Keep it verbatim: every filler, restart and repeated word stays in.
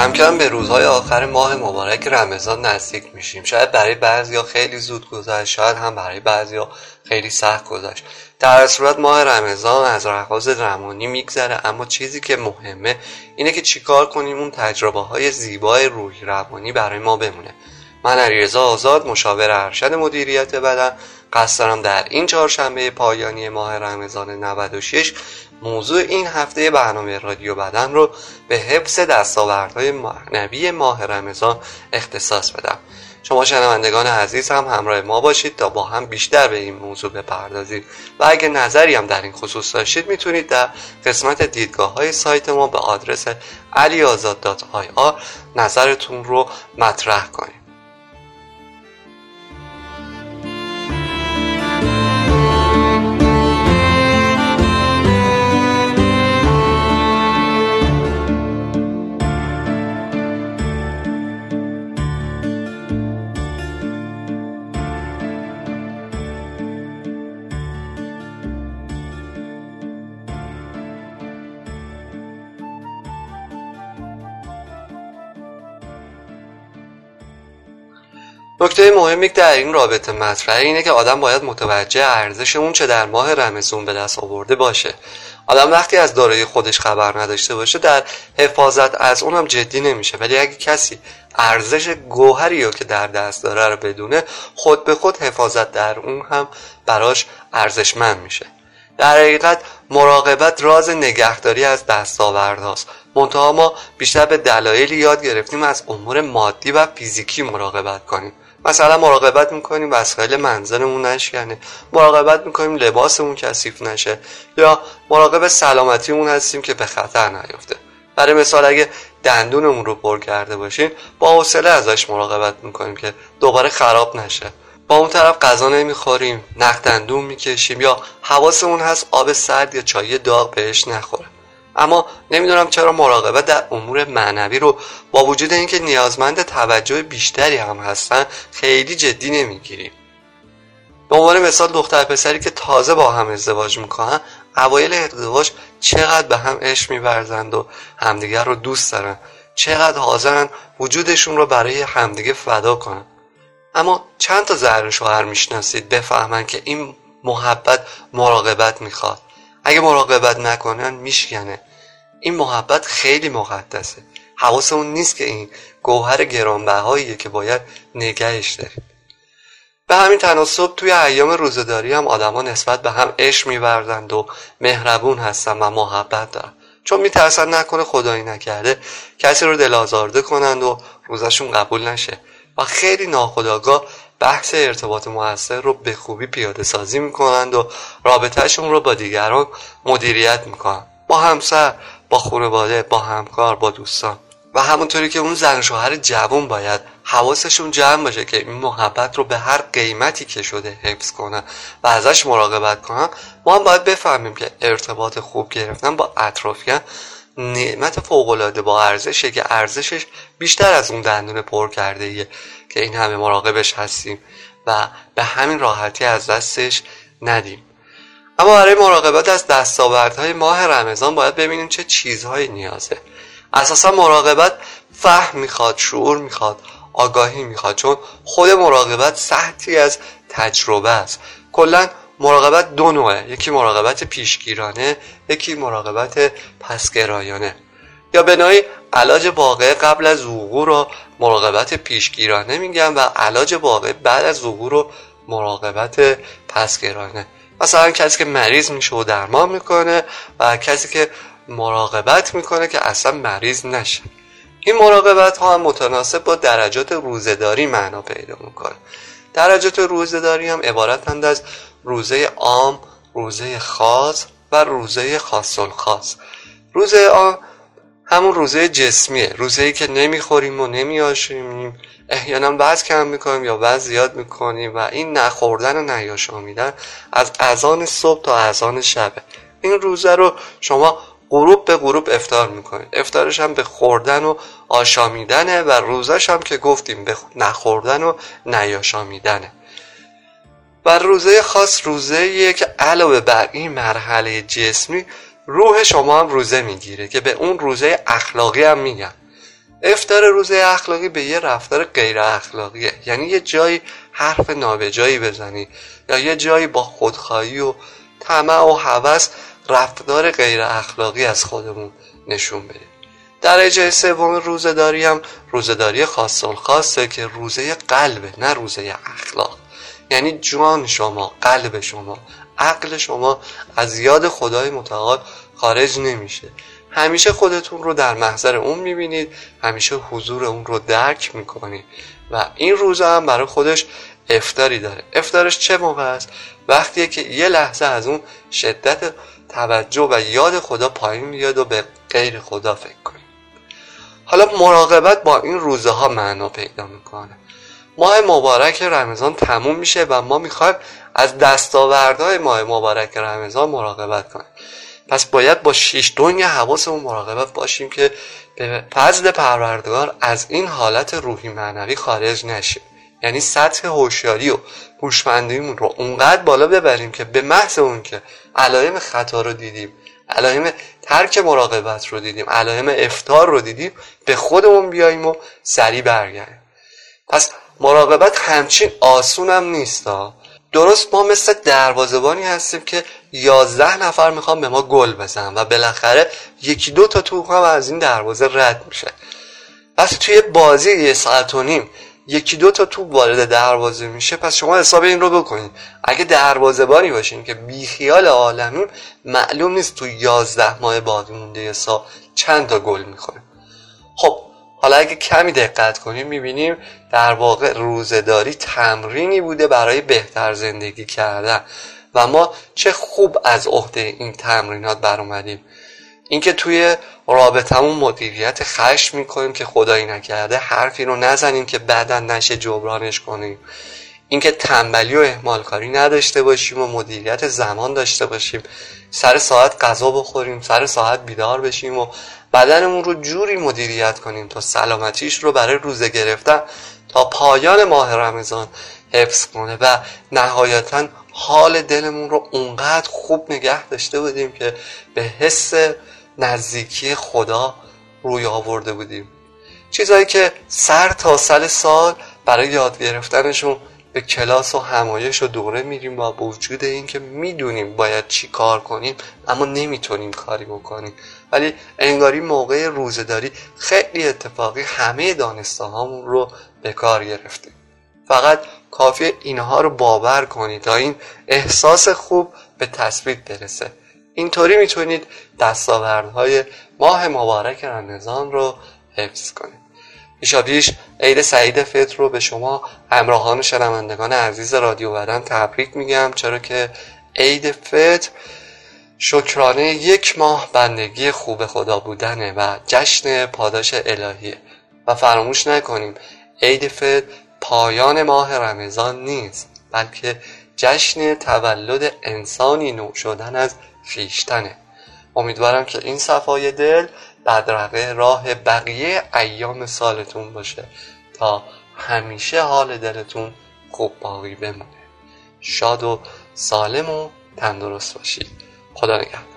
کم کم به روزهای آخر ماه مبارک رمضان نزدیک میشیم. شاید برای بعضیا خیلی زود گذشت، شاید هم برای بعضیا خیلی سخت گذشت. در صورت ماه رمضان از لحاظ زمانی میگذره، اما چیزی که مهمه اینه که چیکار کنیم اون تجربه های زیبای روحی روانی برای ما بمونه. من علیرضا آزاد، مشاور ارشد مدیریت بدن، قصد دارم در این چهارشنبه پایانی ماه رمضان نود و شش موضوع این هفته برنامه رادیو بدن رو به حفظ دستاوردهای معنوی ماه رمضان اختصاص بدم. شما شنوندگان عزیز هم همراه ما باشید تا با هم بیشتر به این موضوع بپردازید و اگه نظری هم در این خصوص داشتید میتونید در قسمت دیدگاه های سایت ما به آدرس علی آزاد دات آی آر نظرتون رو مطرح کنید. نکته مهمی که در این رابطه مطرحه اینه که آدم باید متوجه ارزش اون چه در ماه رمضان به دست آورده باشه. آدم وقتی از دارایی خودش خبر نداشته باشه در حفاظت از اونم جدی نمیشه، ولی اگه کسی ارزش گوهری رو که در دست داره رو بدونه، خود به خود حفاظت در اون هم براش ارزشمند میشه. در حقیقت مراقبت راز نگهداری از دستاوردهاست، منتها ما بیشتر به دلایلی یاد گرفتیم از امور مادی و فیزیکی مراقبت کنیم. مثلا مراقبت میکنیم وسایل منزلمون نشکنه، مراقبت میکنیم لباسمون کثیف نشه، یا مراقب سلامتیمون هستیم که به خطر نیفته. برای مثال اگه دندونمون رو پر کرده باشیم با حوصله ازش مراقبت میکنیم که دوباره خراب نشه. با اون طرف غذا نمیخوریم، نخ دندون میکشیم، یا حواسمون هست آب سرد یا چای داغ بهش نخوره. اما نمیدونم چرا مراقبت در امور معنوی رو با وجود اینکه نیازمند توجه بیشتری هم هستن خیلی جدی نمیگیریم. به عنوان مثال دختر پسری که تازه با هم ازدواج میکنن، اوایل ازدواج چقدر به هم عشق می‌ورزند و همدیگر رو دوست دارن، چقدر حاضرن وجودشون رو برای همدیگه فدا کنن. اما چند تا زن شوهر میشناسید بفهمن که این محبت مراقبت میخواد؟ اگه مراقبت نکنن میشکنه. این محبت خیلی مقدسه، حواسمون نیست که این گوهر گرانبهاییه که باید نگهش داریم. به همین تناسب توی ایام روزه‌داری هم آدما نسبت به هم عشق می‌ورزند و مهربون هستن و محبت دارن، چون میترسن نکنه خدایی نکرده کسی رو دل آزارده کنند و روزشون قبول نشه و خیلی ناخودآگاه بحث ارتباط مؤثر رو به خوبی پیاده سازی میکنند و رابطهشون رو با دیگران مدیریت میکنن، با همسر، با خانواده، با همکار، با دوستان. و همونطوری که اون زن شوهر جوان باید حواسشون جمع باشه که این محبت رو به هر قیمتی که شده حفظ کنن و ازش مراقبت کنن، ما هم باید بفهمیم که ارتباط خوب گرفتن با اطرافیان نعمت فوق‌العاده با ارزشه که ارزشش بیشتر از اون دندون پر کرده ایه که این همه مراقبش هستیم و به همین راحتی از دستش ندیم. اما برای مراقبت از دستاوردهای ماه رمضان باید ببینیم چه چیزهایی نیازه. اساسا مراقبت فهم میخواد، شعور میخواد، آگاهی میخواد، چون خود مراقبت سطحی از تجربه است. کلا مراقبت دو نوعه، یکی مراقبت پیشگیرانه، یکی مراقبت پسگرایانه. یا به نوعی علاج واقعه قبل از وقوع رو مراقبت پیشگیرانه میگن و علاج واقعه بعد از وقوع رو مراقبت پسگرایانه. مثلا کسی که مریض میشه و درمان میکنه و کسی که مراقبت میکنه که اصلا مریض نشه. این مراقبت ها هم متناسب با درجات روزه‌داری معنا پیدا میکنه. درجات روزه‌داری هم عبارتند از روزه عام، روزه خاص و روزه خاص الخاص. روزه عام همون روزه جسمیه، روزه‌ای که نمیخوریم و نمیآشامیم، احیانا وزن کم میکنیم یا وزن زیاد میکنیم و این نخوردن و نیاشامیدن از اذان صبح تا اذان شبه. این روزه رو شما غروب به غروب افطار میکنید، افطارش هم به خوردن و آشامیدنه و روزش هم که گفتیم به نخوردن و نیاشامیدنه. و روزه خاص روزه‌ایه که علاوه بر این مرحله جسمی روح شما هم روزه میگیره که به اون روزه اخلاقی هم میگن. افطار روزه اخلاقی به یه رفتار غیر اخلاقیه، یعنی یه جایی حرف نابجایی بزنی یا یه جایی با خودخواهی و طمع و هوس رفتار غیر اخلاقی از خودمون نشون بدیم. درجه سوم روزه‌داری هم روزه‌داری خاص الخاصه که روزه قلبه، نه روزه اخلاق. یعنی جان شما، قلب شما، عقل شما از یاد خدای متعال خارج نمیشه. همیشه خودتون رو در محضر اون میبینید، همیشه حضور اون رو درک میکنید و این روزه هم برای خودش افطاری داره. افطارش چه موقع است؟ وقتیه که یه لحظه از اون شدت توجه و یاد خدا پایین میاد و به غیر خدا فکر کنید. حالا مراقبت با این روزه ها معنا پیدا میکنه. ماه مبارک رمضان تموم میشه و ما میخوایم از دستاوردهای ماه مبارک رمضان مراقبت کنیم. پس باید با شیش دنیا حواسمون مراقبت باشیم که به فضل پروردگار از این حالت روحی معنوی خارج نشیم. یعنی سطح هوشیاری و هوشمندیمون رو اونقدر بالا ببریم که به محض اون که علائم خطا رو دیدیم، علائم ترک مراقبت رو دیدیم، علائم افطار رو دیدیم، به خودمون بیاییم و سریع برگردیم. پس مراقبت همچین آسون هم نیست ها. درست ما مثل دروازه‌بانی هستیم که یازده نفر میخوان به ما گل بزنن و بالاخره یکی دو تا توپ هم از این دروازه رد میشه. پس توی بازی یه ساعت و نیم یکی دو تا توپ وارد دروازه میشه. پس شما حساب این رو بکنید، اگه دروازه‌بانی باشین که بیخیال عالمین، معلوم نیست تو یازده ماه باقی مونده یه سال چند تا گل میخوریم. خب حالا اگه کمی دقت کنیم میبینیم در واقع روزه‌داری تمرینی بوده برای بهتر زندگی کردن و ما چه خوب از عهده این تمرینات بر اومدیم. اینکه توی رابطمون مدیریت خشم میکنیم که خدایی نکرده حرفی رو نزنیم که بعداً نشه جبرانش کنیم. اینکه تنبلی و اهمالکاری نداشته باشیم و مدیریت زمان داشته باشیم، سر ساعت غذا بخوریم، سر ساعت بیدار بشیم و بدنمون رو جوری مدیریت کنیم تا سلامتیش رو برای روزه گرفتن تا پایان ماه رمضان حفظ کنه و نهایتاً حال دلمون رو اونقدر خوب نگه داشته بودیم که به حس نزدیکی خدا روی آورده بودیم. چیزایی که سر تا سال سال برای یاد گرفتنشون به کلاس و همایش و دوره میریم با وجود این که میدونیم باید چی کار کنیم اما نمیتونیم کاری بکنیم، ولی انگاری موقع روزه‌داری خیلی اتفاقی همه دانسته هامون رو به کار گرفتیم. فقط کافیه اینها رو باور کنید تا این احساس خوب به تثبیت برسه. اینطوری میتونید دستاوردهای ماه مبارک رمضان رو حفظ کنید. پیشاپیش عید سعید فطر رو به شما همراهان و شنوندگان عزیز رادیو بدن تبریک میگم، چرا که عید فطر شکرانه یک ماه بندگی خوب خدا بودنه و جشن پاداش الهیه. و فراموش نکنیم عید فطر پایان ماه رمضان نیست، بلکه جشن تولد انسانی نو شدن از خویشتنه. امیدوارم که این صفای دل بدرقه راه بقیه ایام سالتون باشه تا همیشه حال دلتون خوب باقی بمونه. شاد و سالم و تندرست باشید. خدا نگهدار.